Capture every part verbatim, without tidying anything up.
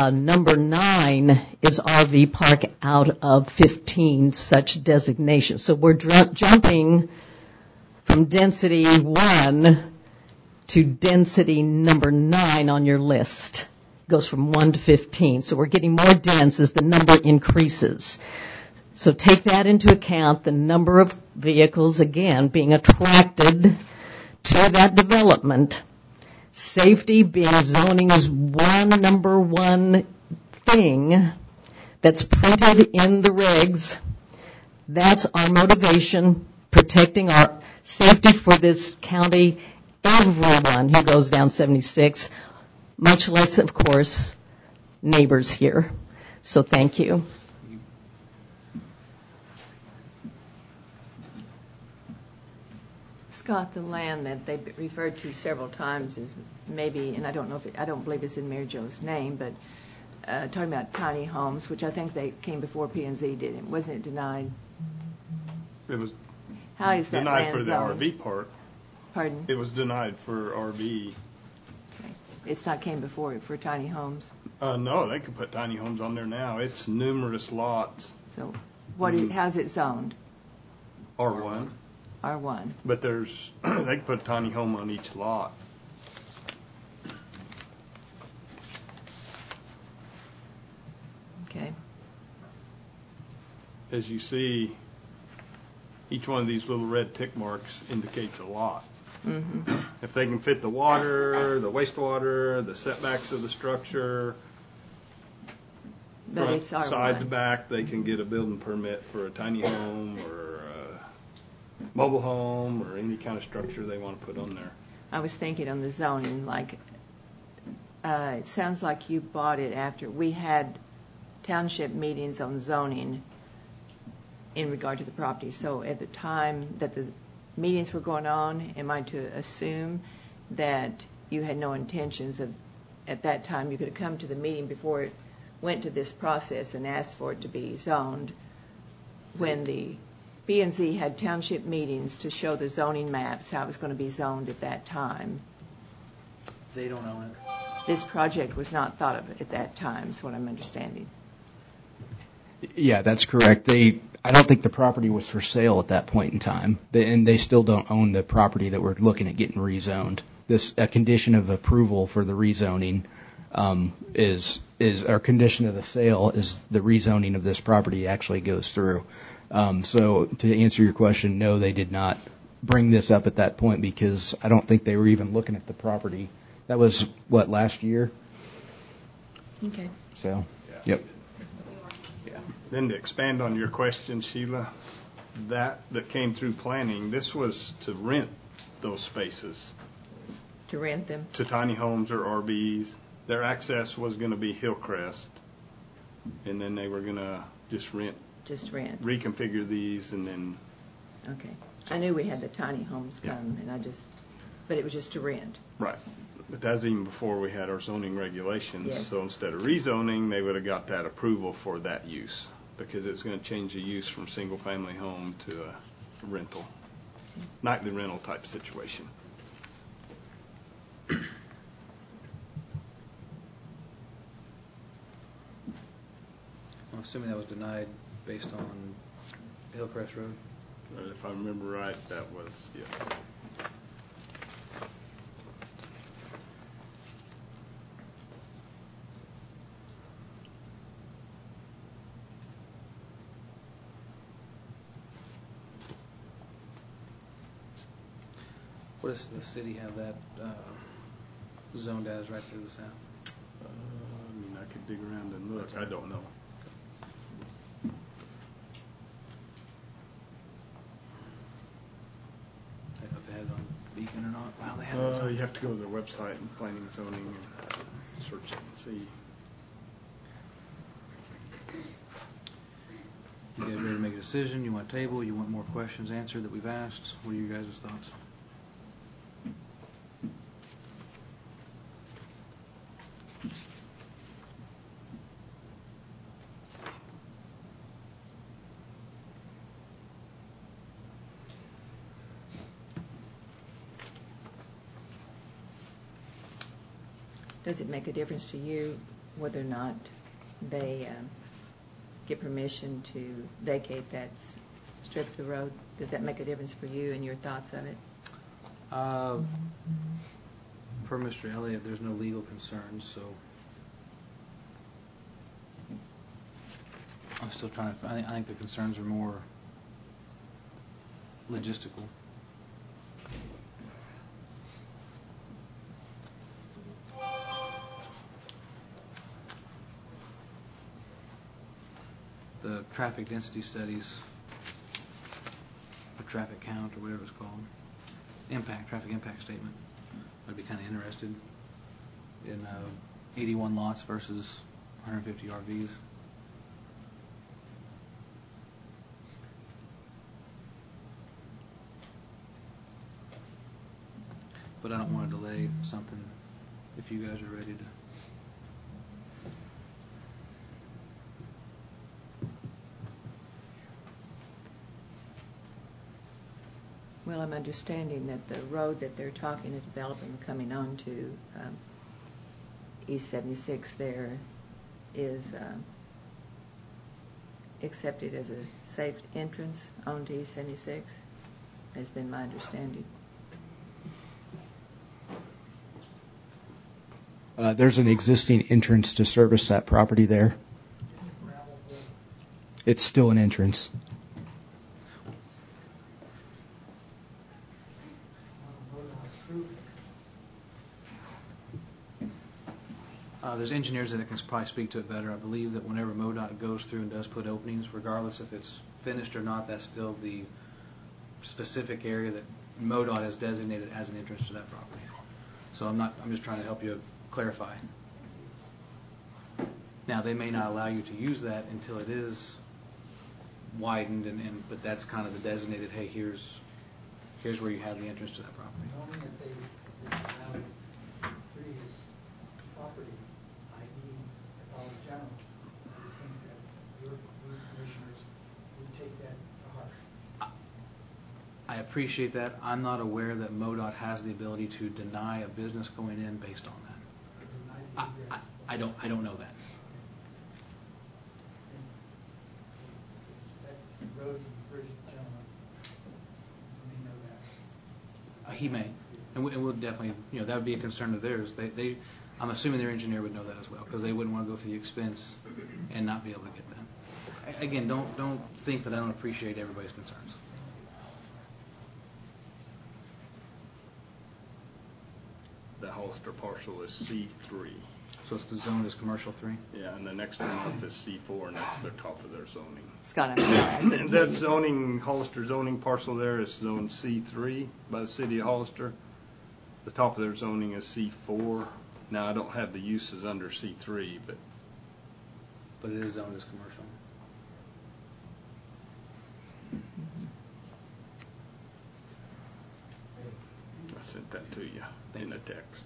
uh, number nine is R V park out of fifteen such designations. So we're dr- jumping from density one to density number nine on your list. It goes from one to fifteen. So we're getting more dense as the number increases. So take that into account, the number of vehicles, again, being attracted to that development. Safety being zoning is one number one thing that's printed in the regs. That's our motivation, protecting our safety for this county, everyone who goes down seventy-six, much less, of course, neighbors here. So thank you. Scott, the land that they referred to several times is maybe, and I don't know if it, I don't believe it's in Mary Jo's name, but uh, talking about tiny homes, which I think they came before P and Z did it. Wasn't it denied? It was How is that denied land for the zoned? R V park. Pardon? It was denied for R V. Okay. It's not came before for tiny homes. Uh, no, they could put tiny homes on there now. It's numerous lots. So, what? Mm-hmm. Is, how's it zoned? R one. R one. But there's, they could put a tiny home on each lot. Okay. As you see, each one of these little red tick marks indicates a lot. Mm-hmm. If they can fit the water, the wastewater, the setbacks of the structure, But front, it's R one. side to back, they can get a building permit for a tiny home or a mobile home or any kind of structure they want to put on there. I was thinking on the zoning, like, uh, it sounds like you bought it after we had township meetings on zoning in regard to the property. So at the time that the meetings were going on, am I to assume that you had no intentions of, at that time, you could have come to the meeting before it went to this process and asked for it to be zoned when the B and Z had township meetings to show the zoning maps, how it was going to be zoned at that time. They don't own it. This project was not thought of at that time, is what I'm understanding. Yeah, that's correct. They, I don't think the property was for sale at that point in time, they, and they still don't own the property that we're looking at getting rezoned. This a condition of approval for the rezoning um, is is our condition of the sale is the rezoning of this property actually goes through. Um, so to answer your question, no, they did not bring this up at that point because I don't think they were even looking at the property. That was what last year. Okay. So, Yeah. yep. Then to expand on your question, Sheila, that that came through planning, this was to rent those spaces To rent them? to tiny homes or R Vs. Their access was going to be Hillcrest, and then they were going to just rent, Just rent. reconfigure these, and then Okay. I knew we had the tiny homes Yeah. come, and I just, but it was just to rent. right. But that's even before we had our zoning regulations. Yes. So instead of rezoning, they would have got that approval for that use because it was going to change the use from single-family home to a rental, nightly rental type situation. I'm assuming that was denied based on Hillcrest Road. Uh, If I remember right, that was, yes. What does the city have that uh, zoned as right to the south? Uh, I mean, I could dig around and look. I don't know. I don't know if they had it on Beacon or not. Wow, they have it. Uh, you have to go to their website and planning and zoning and search it and see. You guys ready to make a decision? You want a table? You want more questions answered that we've asked? What are your guys' thoughts? Does it make a difference to you whether or not they um, get permission to vacate that s- strip of the road? Does that make a difference for you and your thoughts of it? Uh, per Mister Elliott, there's no legal concerns, so I'm still trying to. I think, I think the concerns are more logistical. The traffic density studies, or traffic count, or whatever it's called, impact, traffic impact statement. I'd be kind of interested in uh, eighty-one lots versus one hundred fifty R Vs. But I don't want to delay something if you guys are ready to. Well, I'm understanding that the road that they're talking of developing coming on to um, East seventy-six there is um, accepted as a safe entrance onto East seventy-six, has been my understanding. Uh, there's an existing entrance to service that property there. It's still an entrance. Uh, there's engineers that can probably speak to it better. I believe that whenever MoDOT goes through and does put openings, regardless if it's finished or not, that's still the specific area that MoDOT has designated as an entrance to that property. So I'm not. I'm just trying to help you clarify. Now they may not allow you to use that until it is widened, and, and but that's kind of the designated. Hey, here's here's where you have the entrance to that property. Knowing that they disallowed previous property, that is the Dollar General, I would think that your, you commissioners would take that to heart. I appreciate that. I'm not aware that MoDOT has the ability to deny a business going in based on that. I, I, I don't. I don't know that. That roads and bridge gentleman, you may know that. Uh, he may, and, we, and we'll definitely. You know, that would be a concern of theirs. They, they. I'm assuming their engineer would know that as well, because they wouldn't want to go through the expense and not be able to get that. A- Again, don't don't think that I don't appreciate everybody's concerns. The Hollister parcel is C three. So it's the zone is commercial three. Yeah, and the next one up is C four, and that's the top of their zoning. Scott, I'm sorry. I couldn't And hear that you. zoning, Hollister zoning parcel there is zone C three by the city of Hollister. The top of their zoning is C four. Now, I don't have the uses under C three, but But it is zoned as commercial. I sent that to you in a text.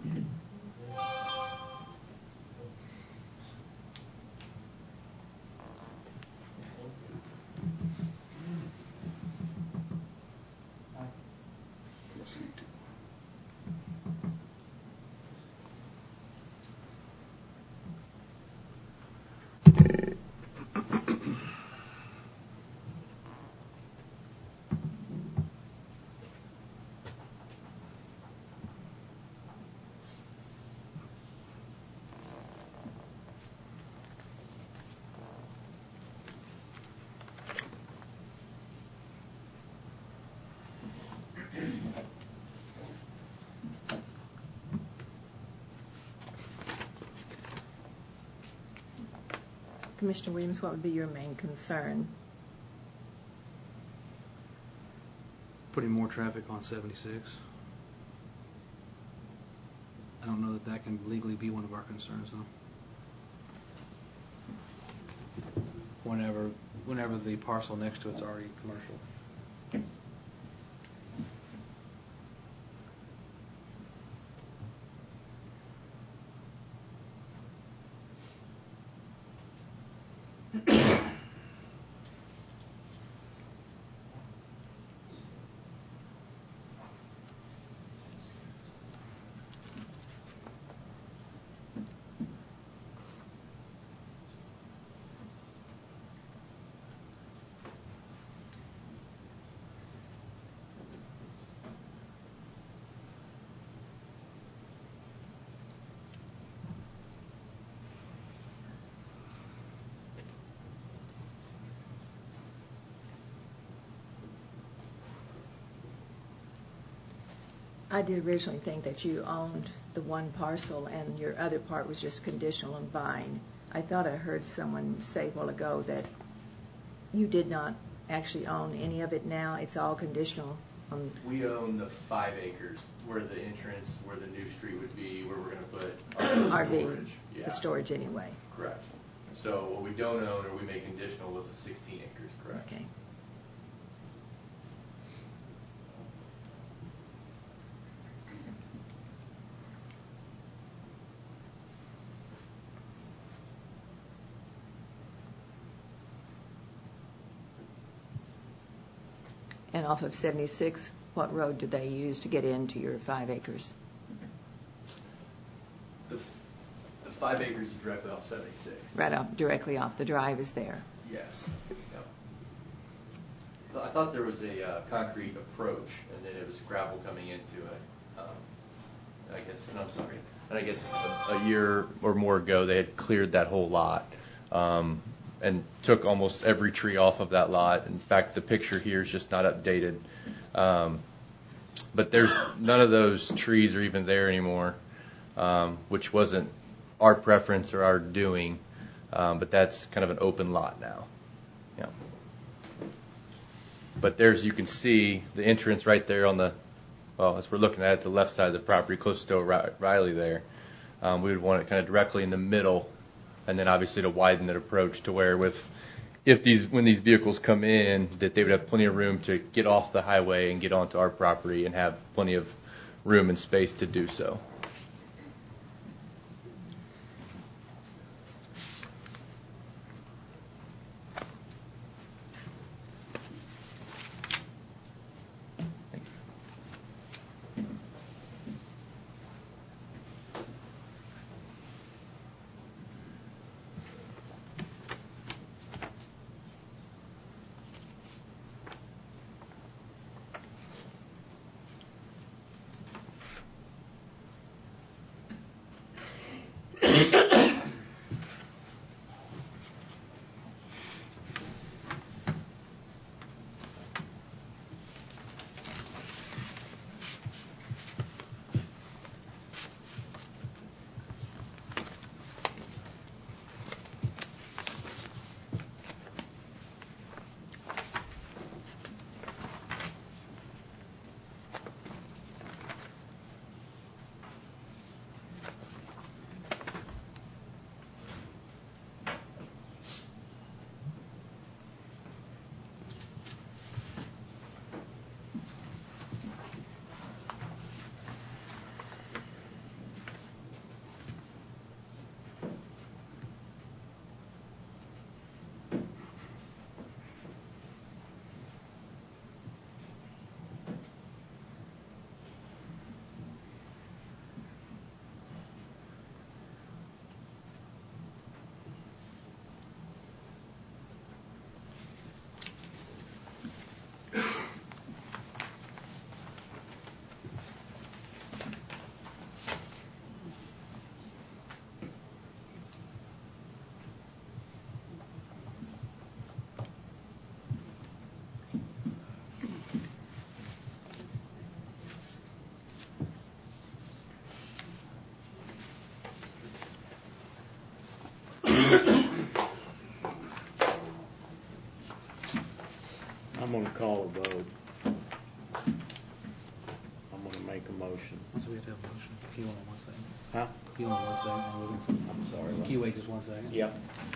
Commissioner Williams, what would be your main concern? Putting more traffic on seventy-six. I don't know that that can legally be one of our concerns, though. Whenever, whenever the parcel next to it's already commercial. I did originally think that you owned the one parcel and your other part was just conditional on buying. I thought I heard someone say a while ago that you did not actually own any of it now. It's all conditional on... We own the five acres where the entrance, where the new street would be, where we're going to put our R V, storage. Yeah. The storage anyway. Correct. So what we don't own or we made conditional was the sixteen acres, correct? Okay. And off of seventy-six, what road did they use to get into your five acres? The, f- the five acres is directly off seventy-six. Right off, directly off the drive is there. Yes. Yep. I thought there was a uh, concrete approach, and then it was gravel coming into it. Um, I guess, no, I'm sorry. And I guess a, a year or more ago, they had cleared that whole lot. Um, and took almost every tree off of that lot. In fact, the picture here is just not updated. Um, but there's none of those trees are even there anymore, um, which wasn't our preference or our doing. Um, but that's kind of an open lot now. Yeah. But there's, you can see the entrance right there on the, well, as we're looking at it, the left side of the property, close to O'Reilly there. Um, we would want it kind of directly in the middle. And then obviously to widen that approach to where with, if these, when these vehicles come in, that they would have plenty of room to get off the highway and get onto our property and have plenty of room and space to do so. I'm going to call a vote. I'm going to make a motion. So we have to have a motion. Can you hold on one second? Huh? Can you hold on one second? I'm sorry. Can you wait just one second? Yep.